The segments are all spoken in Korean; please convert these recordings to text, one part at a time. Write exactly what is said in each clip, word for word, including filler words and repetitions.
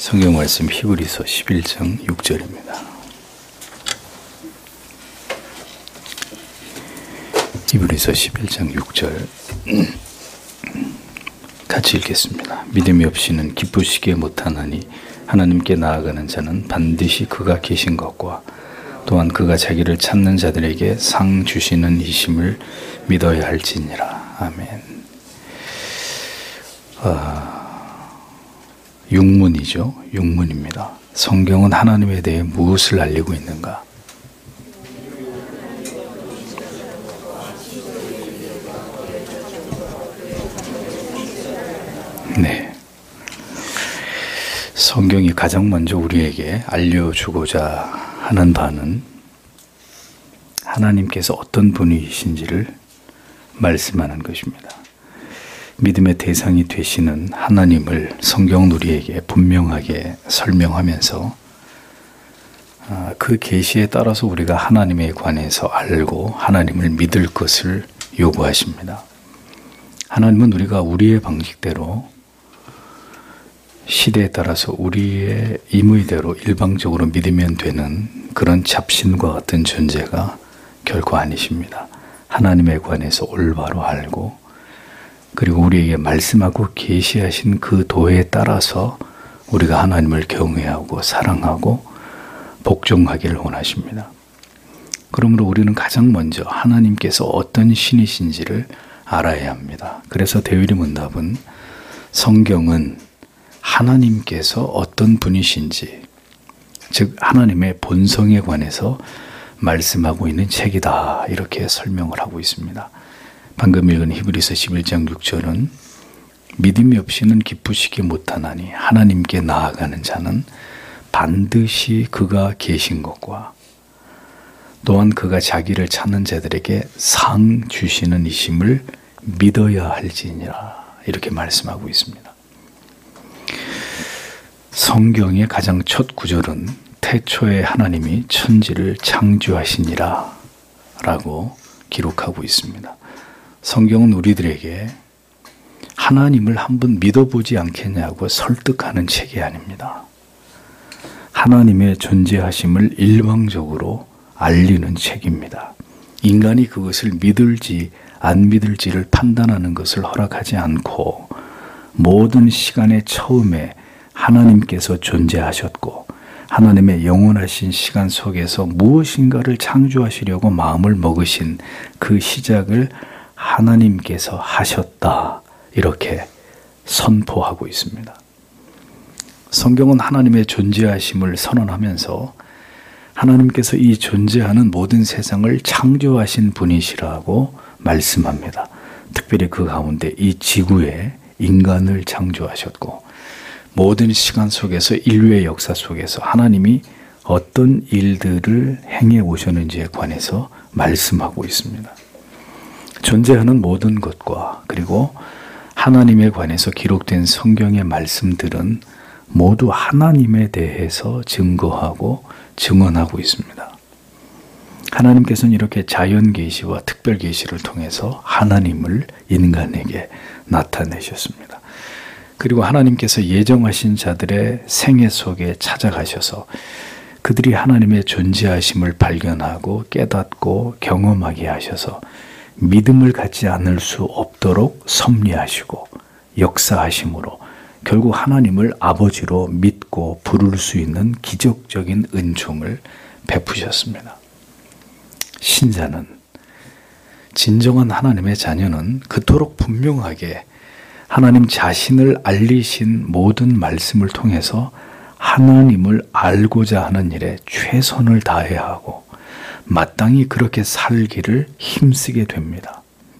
성경 말씀 히브리서 십일 장 육 절입니다. 히브리서 십일 장 육 절 같이 읽겠습니다. 믿음이 없이는 기쁘시게 못하나니 하나님께 나아가는 자는 반드시 그가 계신 것과 또한 그가 자기를 찾는 자들에게 상 주시는 이심을 믿어야 할지니라. 아멘. 아, 육문이죠. 육문입니다. 성경은 하나님에 대해 무엇을 알리고 있는가? 네. 성경이 가장 먼저 우리에게 알려주고자 하는 바는 하나님께서 어떤 분이신지를 말씀하는 것입니다. 믿음의 대상이 되시는 하나님을 성경은 우리에게 분명하게 설명하면서 그 계시에 따라서 우리가 하나님에 관해서 알고 하나님을 믿을 것을 요구하십니다. 하나님은 우리가 우리의 방식대로 시대에 따라서 우리의 임의대로 일방적으로 믿으면 되는 그런 잡신과 같은 존재가 결코 아니십니다. 하나님에 관해서 올바로 알고 그리고 우리에게 말씀하고 계시하신 그 도에 따라서 우리가 하나님을 경외하고 사랑하고 복종하기를 원하십니다. 그러므로 우리는 가장 먼저 하나님께서 어떤 신이신지를 알아야 합니다. 그래서 대위리 문답은 성경은 하나님께서 어떤 분이신지, 즉 하나님의 본성에 관해서 말씀하고 있는 책이다, 이렇게 설명을 하고 있습니다. 방금 읽은 히브리서 십일 장 육 절은 믿음이 없이는 기쁘시게 못하나니 하나님께 나아가는 자는 반드시 그가 계신 것과 또한 그가 자기를 찾는 자들에게 상 주시는 이심을 믿어야 할지니라, 이렇게 말씀하고 있습니다. 성경의 가장 첫 구절은 태초에 하나님이 천지를 창조하시니라 라고 기록하고 있습니다. 성경은 우리들에게 하나님을 한번 믿어보지 않겠냐고 설득하는 책이 아닙니다. 하나님의 존재하심을 일방적으로 알리는 책입니다. 인간이 그것을 믿을지 안 믿을지를 판단하는 것을 허락하지 않고 모든 시간의 처음에 하나님께서 존재하셨고 하나님의 영원하신 시간 속에서 무엇인가를 창조하시려고 마음을 먹으신 그 시작을 하나님께서 하셨다, 이렇게 선포하고 있습니다. 성경은 하나님의 존재하심을 선언하면서 하나님께서 이 존재하는 모든 세상을 창조하신 분이시라고 말씀합니다. 특별히 그 가운데 이 지구에 인간을 창조하셨고 모든 시간 속에서 인류의 역사 속에서 하나님이 어떤 일들을 행해 오셨는지에 관해서 말씀하고 있습니다. 존재하는 모든 것과 그리고 하나님에 관해서 기록된 성경의 말씀들은 모두 하나님에 대해서 증거하고 증언하고 있습니다. 하나님께서는 이렇게 자연 계시와 특별 계시를 통해서 하나님을 인간에게 나타내셨습니다. 그리고 하나님께서 예정하신 자들의 생애 속에 찾아가셔서 그들이 하나님의 존재하심을 발견하고 깨닫고 경험하게 하셔서 믿음을 갖지 않을 수 없도록 섭리하시고 역사하심으로 결국 하나님을 아버지로 믿고 부를 수 있는 기적적인 은총을 베푸셨습니다. 신자는, 진정한 하나님의 자녀는 그토록 분명하게 하나님 자신을 알리신 모든 말씀을 통해서 하나님을 알고자 하는 일에 최선을 다해야 하고 마땅히 그렇게 살기를 힘쓰게 됩니다.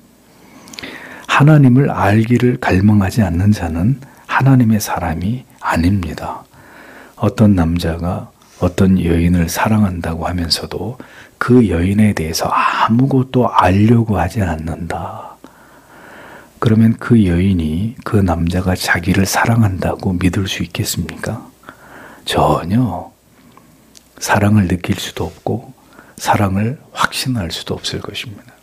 하나님을 알기를 갈망하지 않는 자는 하나님의 사람이 아닙니다. 어떤 남자가 어떤 여인을 사랑한다고 하면서도 그 여인에 대해서 아무것도 알려고 하지 않는다. 그러면 그 여인이 그 남자가 자기를 사랑한다고 믿을 수 있겠습니까? 전혀 사랑을 느낄 수도 없고 사랑을 확신할 수도 없을 것입니다.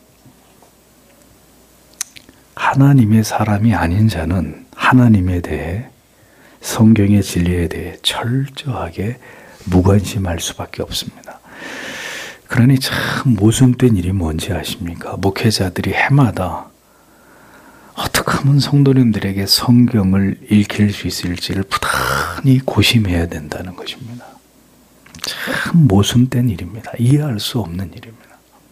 하나님의 사람이 아닌 자는 하나님에 대해 성경의 진리에 대해 철저하게 무관심할 수밖에 없습니다. 그러니 참 모순된 일이 뭔지 아십니까? 목회자들이 해마다 어떻게 하면 성도님들에게 성경을 읽힐 수 있을지를 부단히 고심해야 된다는 것입니다. 참 모순된 일입니다. 이해할 수 없는 일입니다.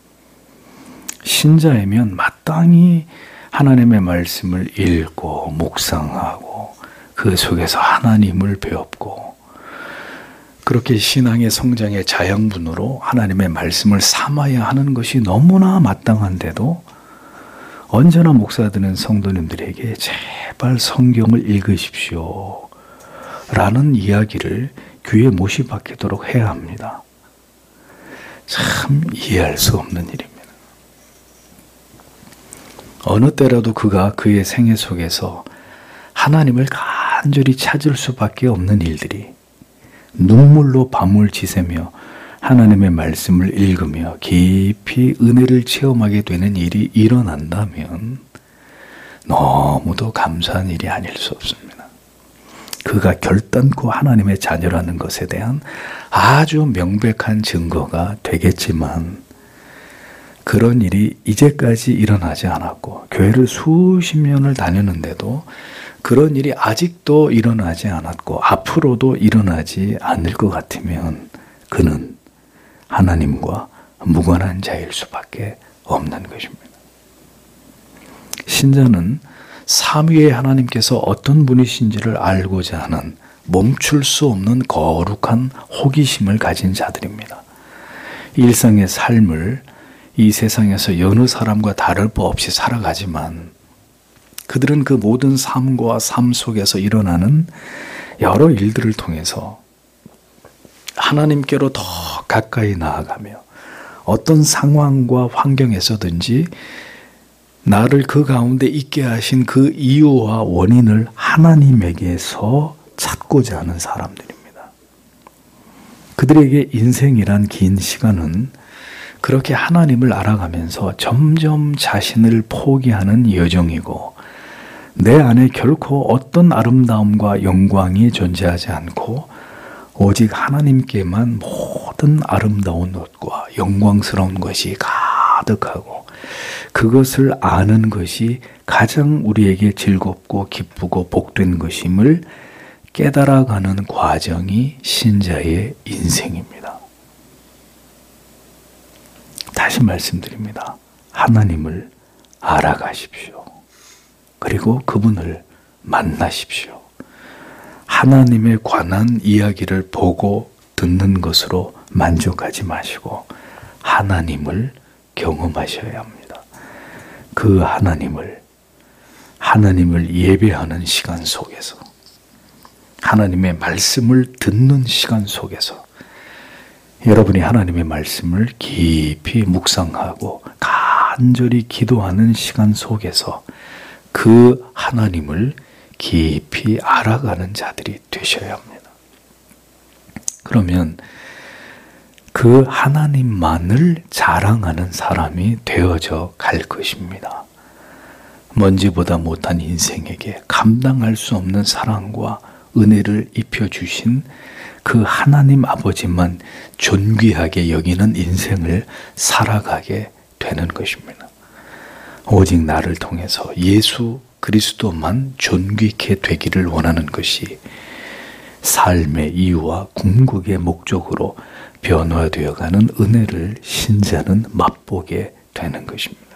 신자이면 마땅히 하나님의 말씀을 읽고 묵상하고 그 속에서 하나님을 배웠고 그렇게 신앙의 성장의 자양분으로 하나님의 말씀을 삼아야 하는 것이 너무나 마땅한데도 언제나 목사들은 성도님들에게 제발 성경을 읽으십시오 라는 이야기를 귀에 못이 박히도록 해야 합니다. 참 이해할 수 없는 일입니다. 어느 때라도 그가 그의 생애 속에서 하나님을 간절히 찾을 수밖에 없는 일들이 눈물로 밤을 지새며 하나님의 말씀을 읽으며 깊이 은혜를 체험하게 되는 일이 일어난다면 너무도 감사한 일이 아닐 수 없습니다. 그가 결단코 하나님의 자녀라는 것에 대한 아주 명백한 증거가 되겠지만 그런 일이 이제까지 일어나지 않았고 교회를 수십 년을 다녔는데도 그런 일이 아직도 일어나지 않았고 앞으로도 일어나지 않을 것 같으면 그는 하나님과 무관한 자일 수밖에 없는 것입니다. 신자는 삼위의 하나님께서 어떤 분이신지를 알고자 하는 멈출 수 없는 거룩한 호기심을 가진 자들입니다. 일상의 삶을 이 세상에서 여느 사람과 다를 바 없이 살아가지만 그들은 그 모든 삶과 삶 속에서 일어나는 여러 일들을 통해서 하나님께로 더 가까이 나아가며 어떤 상황과 환경에서든지 나를 그 가운데 있게 하신 그 이유와 원인을 하나님에게서 찾고자 하는 사람들입니다. 그들에게 인생이란 긴 시간은 그렇게 하나님을 알아가면서 점점 자신을 포기하는 여정이고 내 안에 결코 어떤 아름다움과 영광이 존재하지 않고 오직 하나님께만 모든 아름다운 것과 영광스러운 것이 가득하고 그것을 아는 것이 가장 우리에게 즐겁고 기쁘고 복된 것임을 깨달아가는 과정이 신자의 인생입니다. 다시 말씀드립니다. 하나님을 알아가십시오. 그리고 그분을 만나십시오. 하나님에 관한 이야기를 보고 듣는 것으로 만족하지 마시고 하나님을 경험하셔야 합니다. 그 하나님을 하나님을 예배하는 시간 속에서 하나님의 말씀을 듣는 시간 속에서 여러분이 하나님의 말씀을 깊이 묵상하고 간절히 기도하는 시간 속에서 그 하나님을 깊이 알아가는 자들이 되셔야 합니다. 그러면 그 하나님만을 자랑하는 사람이 되어져 갈 것입니다. 먼지보다 못한 인생에게 감당할 수 없는 사랑과 은혜를 입혀주신 그 하나님 아버지만 존귀하게 여기는 인생을 살아가게 되는 것입니다. 오직 나를 통해서 예수 그리스도만 존귀케 되기를 원하는 것이 삶의 이유와 궁극의 목적으로 변화되어가는 은혜를 신자는 맛보게 되는 것입니다.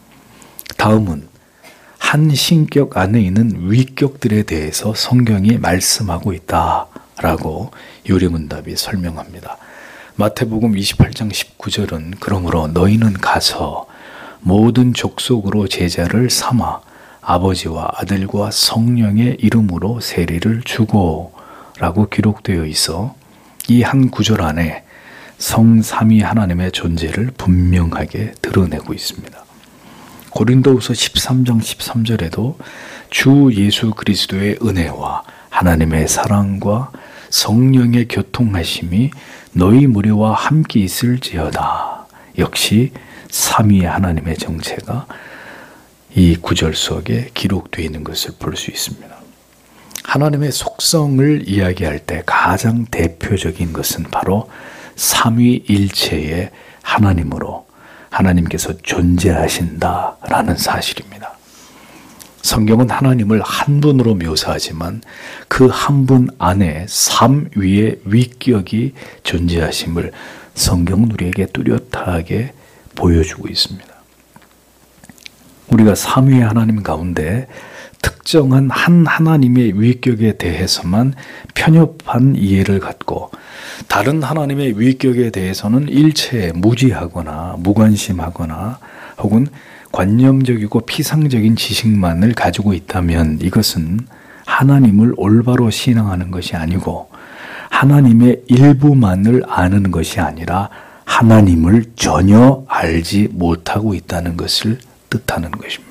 다음은 한 신격 안에 있는 위격들에 대해서 성경이 말씀하고 있다라고 요리문답이 설명합니다. 마태복음 이십팔 장 십구 절은 그러므로 너희는 가서 모든 족속으로 제자를 삼아 아버지와 아들과 성령의 이름으로 세례를 주고 라고 기록되어 있어 이 한 구절 안에 성삼위 하나님의 존재를 분명하게 드러내고 있습니다. 고린도후서 십삼 장 십삼 절에도 주 예수 그리스도의 은혜와 하나님의 사랑과 성령의 교통하심이 너희 무리와 함께 있을지어다. 역시 삼위의 하나님의 정체가 이 구절 속에 기록되어 있는 것을 볼 수 있습니다. 하나님의 속성을 이야기할 때 가장 대표적인 것은 바로 삼위일체의 하나님으로 하나님께서 존재하신다라는 사실입니다. 성경은 하나님을 한 분으로 묘사하지만 그 한 분 안에 삼위의 위격이 존재하심을 성경은 우리에게 뚜렷하게 보여주고 있습니다. 우리가 삼위의 하나님 가운데 특정한 한 하나님의 위격에 대해서만 편협한 이해를 갖고 다른 하나님의 위격에 대해서는 일체에 무지하거나 무관심하거나 혹은 관념적이고 피상적인 지식만을 가지고 있다면 이것은 하나님을 올바로 신앙하는 것이 아니고 하나님의 일부만을 아는 것이 아니라 하나님을 전혀 알지 못하고 있다는 것을 뜻하는 것입니다.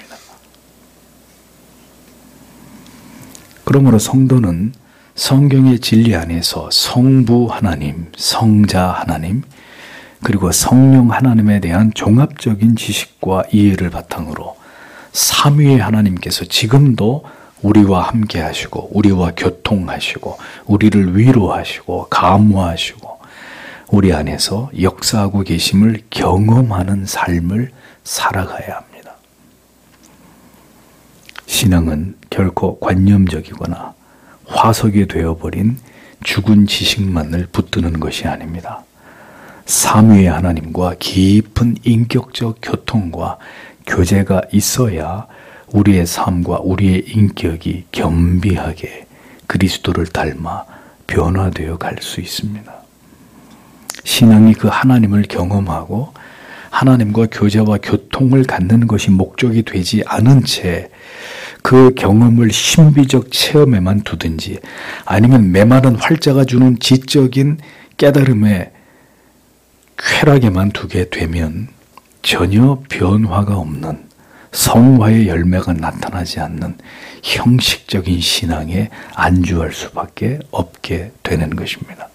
그러므로 성도는 성경의 진리 안에서 성부 하나님, 성자 하나님, 그리고 성령 하나님에 대한 종합적인 지식과 이해를 바탕으로 삼위의 하나님께서 지금도 우리와 함께 하시고 우리와 교통하시고 우리를 위로하시고 감화하시고 우리 안에서 역사하고 계심을 경험하는 삶을 살아가야 합니다. 신앙은 결코 관념적이거나 화석이 되어버린 죽은 지식만을 붙드는 것이 아닙니다. 삼위의 하나님과 깊은 인격적 교통과 교제가 있어야 우리의 삶과 우리의 인격이 겸비하게 그리스도를 닮아 변화되어 갈 수 있습니다. 신앙이 그 하나님을 경험하고 하나님과 교제와 교통을 갖는 것이 목적이 되지 않은 채 그 경험을 신비적 체험에만 두든지 아니면 메마른 활자가 주는 지적인 깨달음의 쾌락에만 두게 되면 전혀 변화가 없는 성화의 열매가 나타나지 않는 형식적인 신앙에 안주할 수밖에 없게 되는 것입니다.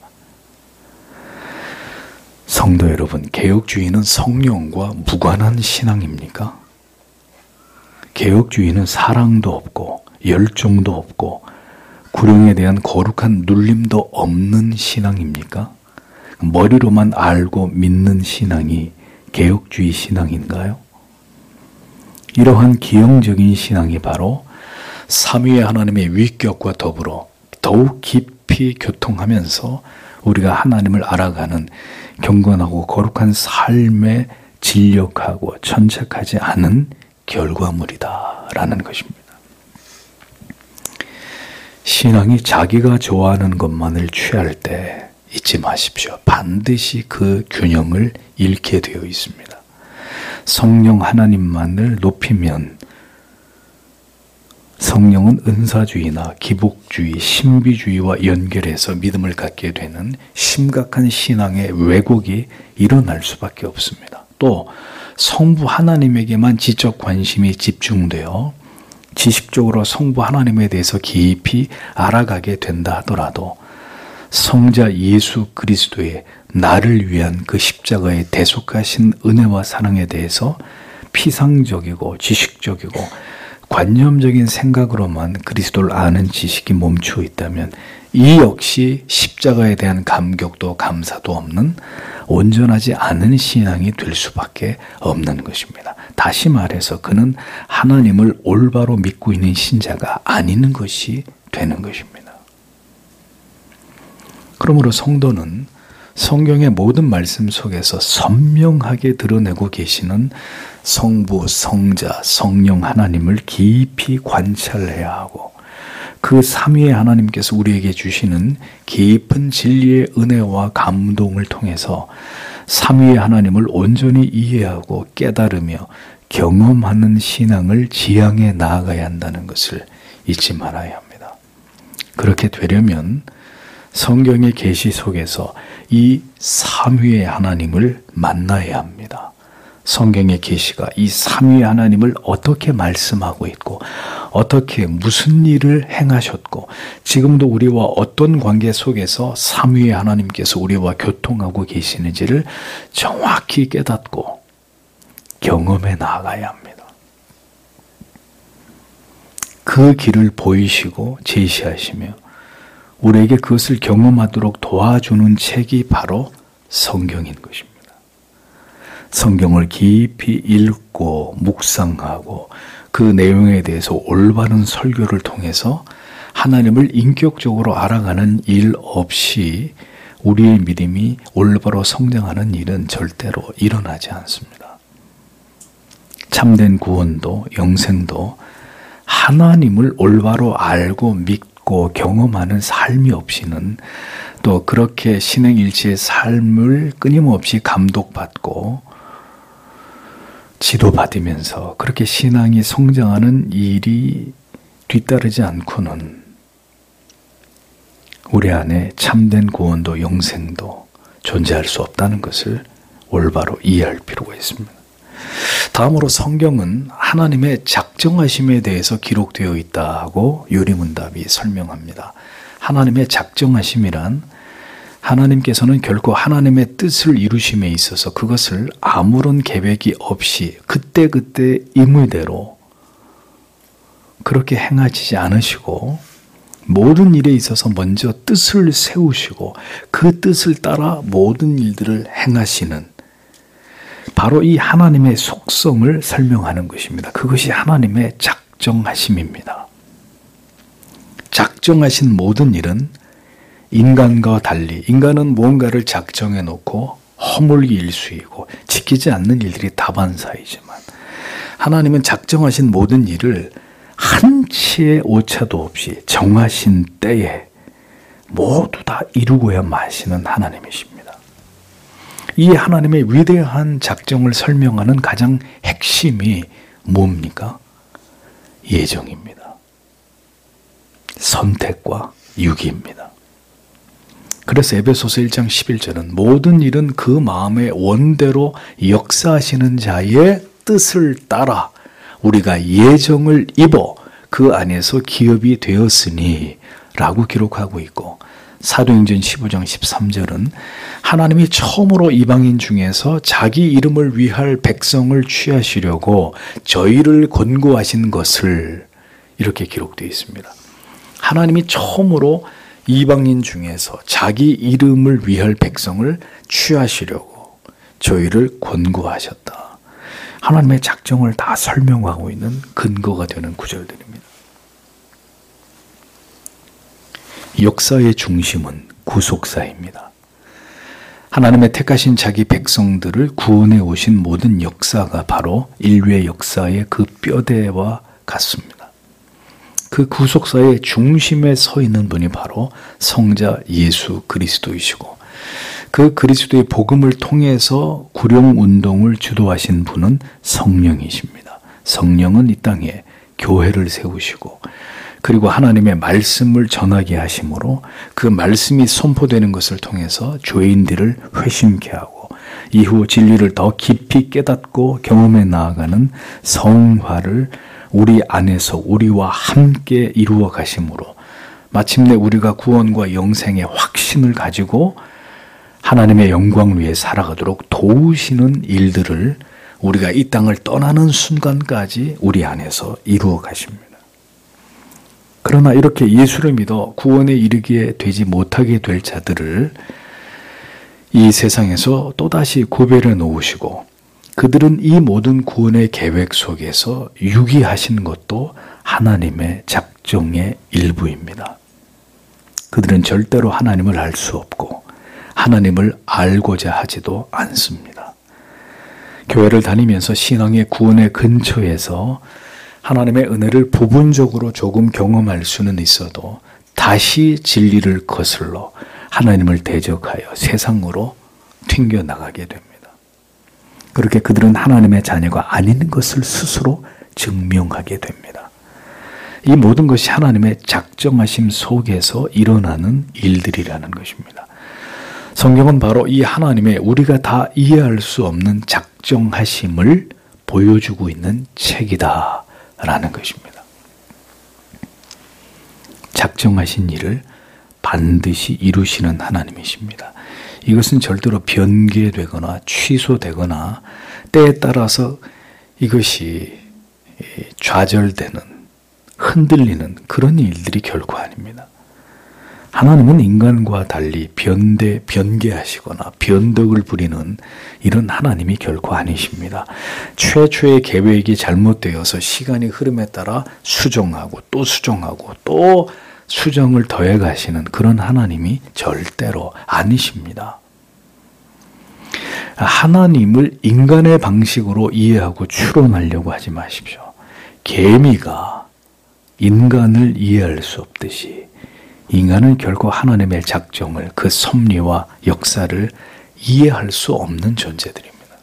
성도 여러분, 개혁주의는 성령과 무관한 신앙입니까? 개혁주의는 사랑도 없고 열정도 없고 구령에 대한 거룩한 눌림도 없는 신앙입니까? 머리로만 알고 믿는 신앙이 개혁주의 신앙인가요? 이러한 기형적인 신앙이 바로 삼위의 하나님의 위격과 더불어 더욱 깊이 교통하면서 우리가 하나님을 알아가는 경건하고 거룩한 삶에 진력하고 천착하지 않은 결과물이다라는 것입니다. 신앙이 자기가 좋아하는 것만을 취할 때 잊지 마십시오. 반드시 그 균형을 잃게 되어 있습니다. 성령 하나님만을 높이면 성령은 은사주의나 기복주의, 신비주의와 연결해서 믿음을 갖게 되는 심각한 신앙의 왜곡이 일어날 수밖에 없습니다. 또 성부 하나님에게만 지적 관심이 집중되어 지식적으로 성부 하나님에 대해서 깊이 알아가게 된다 하더라도 성자 예수 그리스도의 나를 위한 그 십자가의 대속하신 은혜와 사랑에 대해서 피상적이고 지식적이고 관념적인 생각으로만 그리스도를 아는 지식이 멈추어 있다면 이 역시 십자가에 대한 감격도 감사도 없는 온전하지 않은 신앙이 될 수밖에 없는 것입니다. 다시 말해서 그는 하나님을 올바로 믿고 있는 신자가 아닌 것이 되는 것입니다. 그러므로 성도는 성경의 모든 말씀 속에서 선명하게 드러내고 계시는 성부, 성자, 성령 하나님을 깊이 관찰해야 하고 그 삼위의 하나님께서 우리에게 주시는 깊은 진리의 은혜와 감동을 통해서 삼위의 하나님을 온전히 이해하고 깨달으며 경험하는 신앙을 지향해 나아가야 한다는 것을 잊지 말아야 합니다. 그렇게 되려면 성경의 계시 속에서 이 삼위의 하나님을 만나야 합니다. 성경의 계시가 이 삼위의 하나님을 어떻게 말씀하고 있고 어떻게 무슨 일을 행하셨고 지금도 우리와 어떤 관계 속에서 삼위의 하나님께서 우리와 교통하고 계시는지를 정확히 깨닫고 경험해 나아가야 합니다. 그 길을 보이시고 제시하시며 우리에게 그것을 경험하도록 도와주는 책이 바로 성경인 것입니다. 성경을 깊이 읽고 묵상하고 그 내용에 대해서 올바른 설교를 통해서 하나님을 인격적으로 알아가는 일 없이 우리의 믿음이 올바로 성장하는 일은 절대로 일어나지 않습니다. 참된 구원도 영생도 하나님을 올바로 알고 믿고 경험하는 삶이 없이는 또 그렇게 신행일치의 삶을 끊임없이 감독받고 지도받으면서 그렇게 신앙이 성장하는 일이 뒤따르지 않고는 우리 안에 참된 구원도 영생도 존재할 수 없다는 것을 올바로 이해할 필요가 있습니다. 다음으로 성경은 하나님의 작정하심에 대해서 기록되어 있다고 요리문답이 설명합니다. 하나님의 작정하심이란 하나님께서는 결코 하나님의 뜻을 이루심에 있어서 그것을 아무런 계획이 없이 그때그때 임의대로 그렇게 행하시지 않으시고 모든 일에 있어서 먼저 뜻을 세우시고 그 뜻을 따라 모든 일들을 행하시는 바로 이 하나님의 속성을 설명하는 것입니다. 그것이 하나님의 작정하심입니다. 작정하신 모든 일은 인간과 달리 인간은 무언가를 작정해 놓고 허물기 일수이고 지키지 않는 일들이 다반사이지만 하나님은 작정하신 모든 일을 한치의 오차도 없이 정하신 때에 모두 다 이루고야 마시는 하나님이십니다. 이 하나님의 위대한 작정을 설명하는 가장 핵심이 뭡니까? 예정입니다. 선택과 유기입니다. 그래서 에베소서 일 장 십일 절은 모든 일은 그 마음의 원대로 역사하시는 자의 뜻을 따라 우리가 예정을 입어 그 안에서 기업이 되었으니 라고 기록하고 있고 사도행전 십오 장 십삼 절은 하나님이 처음으로 이방인 중에서 자기 이름을 위할 백성을 취하시려고 저희를 권고하신 것을 이렇게 기록되어 있습니다. 하나님이 처음으로 이방인 중에서 자기 이름을 위할 백성을 취하시려고 저희를 권고하셨다. 하나님의 작정을 다 설명하고 있는 근거가 되는 구절들입니다. 역사의 중심은 구속사입니다. 하나님의 택하신 자기 백성들을 구원해 오신 모든 역사가 바로 인류의 역사의 그 뼈대와 같습니다. 그 구속사의 중심에 서 있는 분이 바로 성자 예수 그리스도이시고 그 그리스도의 복음을 통해서 구룡운동을 주도하신 분은 성령이십니다. 성령은 이 땅에 교회를 세우시고 그리고 하나님의 말씀을 전하게 하심으로 그 말씀이 선포되는 것을 통해서 죄인들을 회심케 하고 이후 진리를 더 깊이 깨닫고 경험해 나아가는 성화를 우리 안에서 우리와 함께 이루어 가심으로 마침내 우리가 구원과 영생의 확신을 가지고 하나님의 영광 위에 살아가도록 도우시는 일들을 우리가 이 땅을 떠나는 순간까지 우리 안에서 이루어 가십니다. 그러나 이렇게 예수를 믿어 구원에 이르게 되지 못하게 될 자들을 이 세상에서 또다시 구별해 놓으시고 그들은 이 모든 구원의 계획 속에서 유기하신 것도 하나님의 작정의 일부입니다. 그들은 절대로 하나님을 알 수 없고 하나님을 알고자 하지도 않습니다. 교회를 다니면서 신앙의 구원의 근처에서 하나님의 은혜를 부분적으로 조금 경험할 수는 있어도 다시 진리를 거슬러 하나님을 대적하여 세상으로 튕겨나가게 됩니다. 그렇게 그들은 하나님의 자녀가 아닌 것을 스스로 증명하게 됩니다. 이 모든 것이 하나님의 작정하심 속에서 일어나는 일들이라는 것입니다. 성경은 바로 이 하나님의 우리가 다 이해할 수 없는 작정하심을 보여주고 있는 책이다 라는 것입니다. 작정하신 일을 반드시 이루시는 하나님이십니다. 이것은 절대로 변개되거나 취소되거나 때에 따라서 이것이 좌절되는 흔들리는 그런 일들이 결코 아닙니다. 하나님은 인간과 달리 변대, 변개하시거나 변덕을 부리는 이런 하나님이 결코 아니십니다. 최초의 계획이 잘못되어서 시간의 흐름에 따라 수정하고 또 수정하고 또 수정을 더해 가시는 그런 하나님이 절대로 아니십니다. 하나님을 인간의 방식으로 이해하고 추론하려고 하지 마십시오. 개미가 인간을 이해할 수 없듯이 인간은 결코 하나님의 작정을, 그 섭리와 역사를 이해할 수 없는 존재들입니다.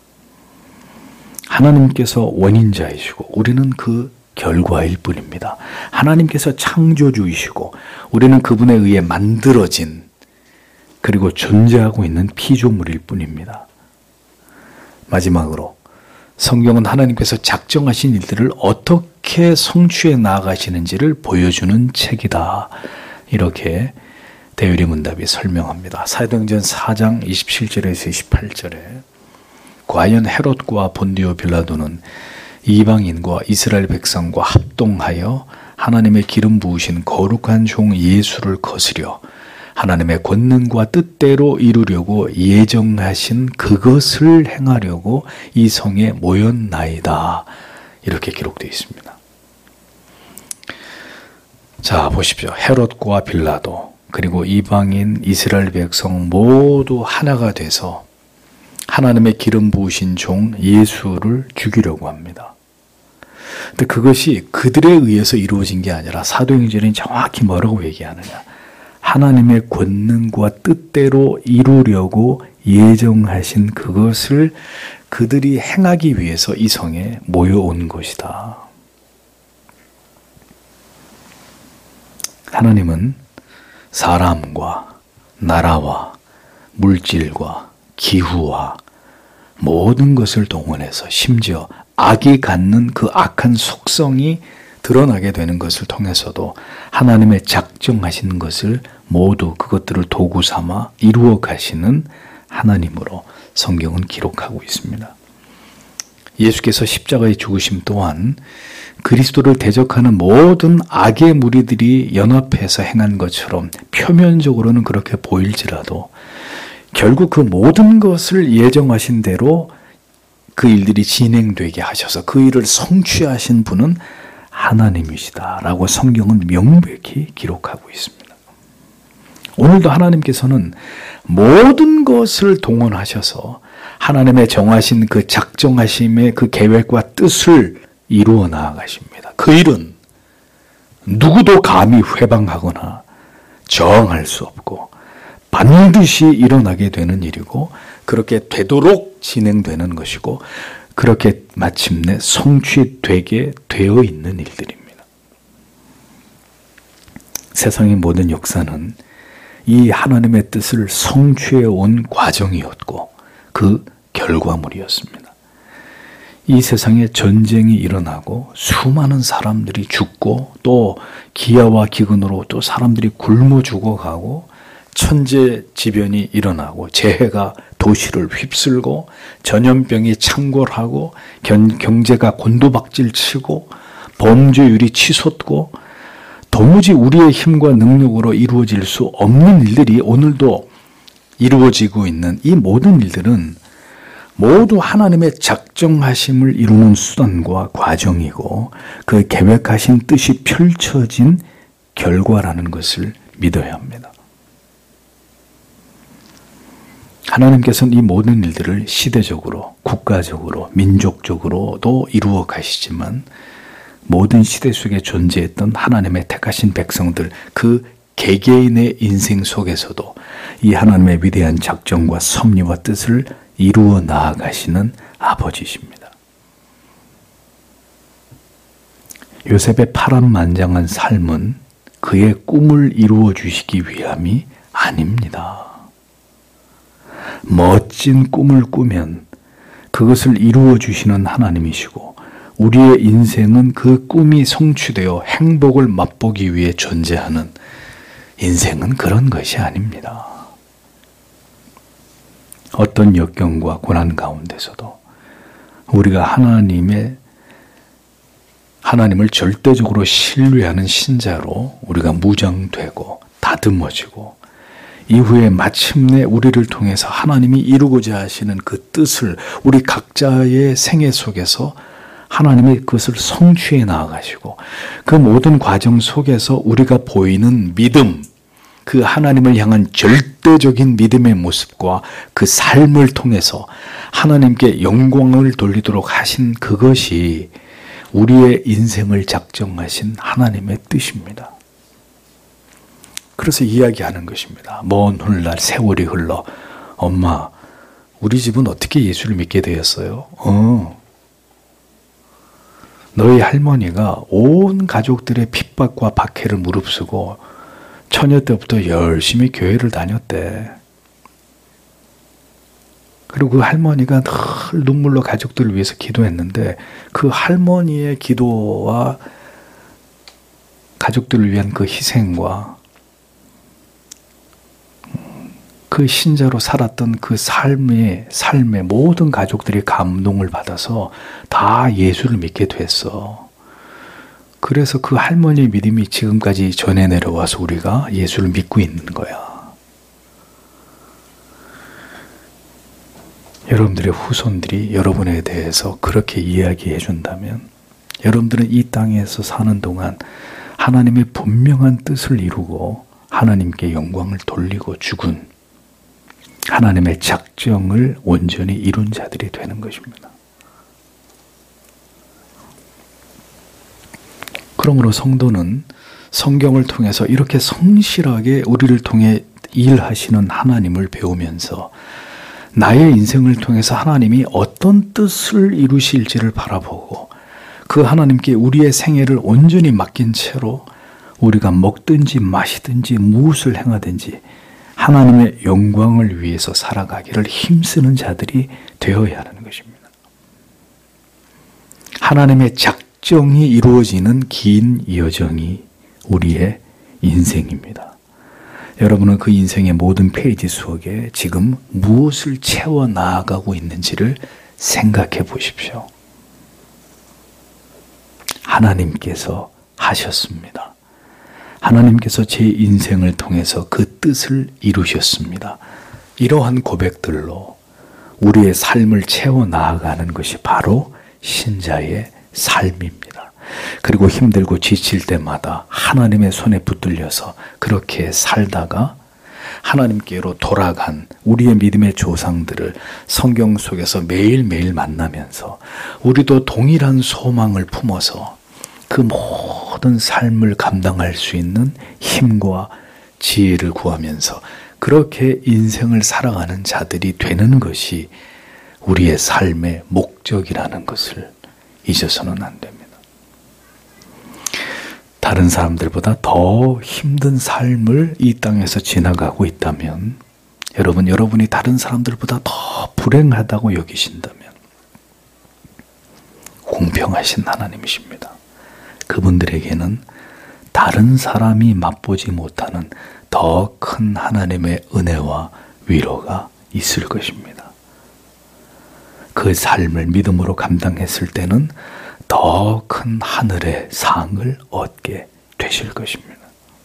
하나님께서 원인자이시고 우리는 그 결과일 뿐입니다. 하나님께서 창조주이시고 우리는 그분에 의해 만들어진 그리고 존재하고 있는 피조물일 뿐입니다. 마지막으로 성경은 하나님께서 작정하신 일들을 어떻게 성취해 나아가시는지를 보여주는 책이다. 이렇게 대유리 문답이 설명합니다. 사도행전 사 장 이십칠 절에서 이십팔 절에 과연 헤롯과 본디오 빌라도는 이방인과 이스라엘 백성과 합동하여 하나님의 기름 부으신 거룩한 종 예수를 거스려 하나님의 권능과 뜻대로 이루려고 예정하신 그것을 행하려고 이 성에 모였나이다. 이렇게 기록되어 있습니다. 자, 보십시오. 헤롯과 빌라도 그리고 이방인 이스라엘 백성 모두 하나가 돼서 하나님의 기름 부으신 종 예수를 죽이려고 합니다. 근데 그것이 그들에 의해서 이루어진 게 아니라 사도행전이 정확히 뭐라고 얘기하느냐. 하나님의 권능과 뜻대로 이루려고 예정하신 그것을 그들이 행하기 위해서 이 성에 모여온 것이다. 하나님은 사람과 나라와 물질과 기후와 모든 것을 동원해서 심지어 악이 갖는 그 악한 속성이 드러나게 되는 것을 통해서도 하나님의 작정하신 것을 모두 그것들을 도구 삼아 이루어 가시는 하나님으로 성경은 기록하고 있습니다. 예수께서 십자가의 죽으심 또한 그리스도를 대적하는 모든 악의 무리들이 연합해서 행한 것처럼 표면적으로는 그렇게 보일지라도 결국 그 모든 것을 예정하신 대로 그 일들이 진행되게 하셔서 그 일을 성취하신 분은 하나님이시다라고 성경은 명백히 기록하고 있습니다. 오늘도 하나님께서는 모든 것을 동원하셔서 하나님의 정하신 그 작정하심의 그 계획과 뜻을 이루어 나아가십니다. 그 일은 누구도 감히 회방하거나 저항할 수 없고 반드시 일어나게 되는 일이고 그렇게 되도록 진행되는 것이고 그렇게 마침내 성취되게 되어 있는 일들입니다. 세상의 모든 역사는 이 하나님의 뜻을 성취해 온 과정이었고 그 결과물이었습니다. 이 세상에 전쟁이 일어나고 수많은 사람들이 죽고 또 기아와 기근으로 또 사람들이 굶어 죽어가고 천재지변이 일어나고 재해가 도시를 휩쓸고 전염병이 창궐하고 경제가 곤두박질치고 범죄율이 치솟고 도무지 우리의 힘과 능력으로 이루어질 수 없는 일들이 오늘도 이루어지고 있는 이 모든 일들은 모두 하나님의 작정하심을 이루는 수단과 과정이고 그 계획하신 뜻이 펼쳐진 결과라는 것을 믿어야 합니다. 하나님께서는 이 모든 일들을 시대적으로, 국가적으로, 민족적으로도 이루어 가시지만 모든 시대 속에 존재했던 하나님의 택하신 백성들, 그 개개인의 인생 속에서도 이 하나님의 위대한 작정과 섭리와 뜻을 이루어 나아가시는 아버지십니다. 요셉의 파란만장한 삶은 그의 꿈을 이루어 주시기 위함이 아닙니다. 멋진 꿈을 꾸면 그것을 이루어 주시는 하나님이시고 우리의 인생은 그 꿈이 성취되어 행복을 맛보기 위해 존재하는 인생은 그런 것이 아닙니다. 어떤 역경과 고난 가운데서도 우리가 하나님의 하나님을 절대적으로 신뢰하는 신자로 우리가 무장되고 다듬어지고 이후에 마침내 우리를 통해서 하나님이 이루고자 하시는 그 뜻을 우리 각자의 생애 속에서 하나님이 그것을 성취해 나아가시고 그 모든 과정 속에서 우리가 보이는 믿음, 그 하나님을 향한 절대적인 믿음의 모습과 그 삶을 통해서 하나님께 영광을 돌리도록 하신 그것이 우리의 인생을 작정하신 하나님의 뜻입니다. 그래서 이야기하는 것입니다. 먼 훗날 세월이 흘러 엄마, 우리 집은 어떻게 예수를 믿게 되었어요? 어. 너희 할머니가 온 가족들의 핍박과 박해를 무릅쓰고 처녀 때부터 열심히 교회를 다녔대. 그리고 그 할머니가 늘 눈물로 가족들을 위해서 기도했는데 그 할머니의 기도와 가족들을 위한 그 희생과 그 신자로 살았던 그 삶의, 삶의 모든 가족들이 감동을 받아서 다 예수를 믿게 됐어. 그래서 그 할머니의 믿음이 지금까지 전해 내려와서 우리가 예수를 믿고 있는 거야. 여러분들의 후손들이 여러분에 대해서 그렇게 이야기해 준다면 여러분들은 이 땅에서 사는 동안 하나님의 분명한 뜻을 이루고 하나님께 영광을 돌리고 죽은 하나님의 작정을 온전히 이룬 자들이 되는 것입니다. 그러므로 성도는 성경을 통해서 이렇게 성실하게 우리를 통해 일하시는 하나님을 배우면서 나의 인생을 통해서 하나님이 어떤 뜻을 이루실지를 바라보고 그 하나님께 우리의 생애를 온전히 맡긴 채로 우리가 먹든지 마시든지 무엇을 행하든지 하나님의 영광을 위해서 살아가기를 힘쓰는 자들이 되어야 하는 것입니다. 하나님의 작정이 이루어지는 긴 여정이 우리의 인생입니다. 여러분은 그 인생의 모든 페이지 속에 지금 무엇을 채워 나아가고 있는지를 생각해 보십시오. 하나님께서 하셨습니다. 하나님께서 제 인생을 통해서 그 뜻을 이루셨습니다. 이러한 고백들로 우리의 삶을 채워 나아가는 것이 바로 신자의 삶입니다. 그리고 힘들고 지칠 때마다 하나님의 손에 붙들려서 그렇게 살다가 하나님께로 돌아간 우리의 믿음의 조상들을 성경 속에서 매일매일 만나면서 우리도 동일한 소망을 품어서 그 모든 삶을 감당할 수 있는 힘과 지혜를 구하면서 그렇게 인생을 살아가는 자들이 되는 것이 우리의 삶의 목적이라는 것을 잊어서는 안 됩니다. 다른 사람들보다 더 힘든 삶을 이 땅에서 지나가고 있다면 여러분, 여러분이 다른 사람들보다 더 불행하다고 여기신다면 공평하신 하나님이십니다. 그분들에게는 다른 사람이 맛보지 못하는 더 큰 하나님의 은혜와 위로가 있을 것입니다. 그 삶을 믿음으로 감당했을 때는 더 큰 하늘의 상을 얻게 되실 것입니다.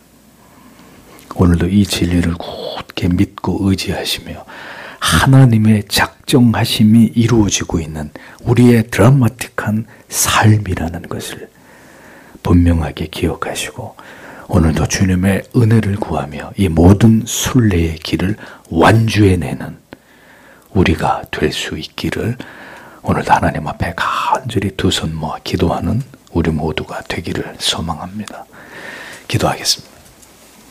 오늘도 이 진리를 굳게 믿고 의지하시며 하나님의 작정하심이 이루어지고 있는 우리의 드라마틱한 삶이라는 것을 분명하게 기억하시고 오늘도 주님의 은혜를 구하며 이 모든 순례의 길을 완주해내는 우리가 될 수 있기를 오늘도 하나님 앞에 간절히 두 손 모아 기도하는 우리 모두가 되기를 소망합니다. 기도하겠습니다.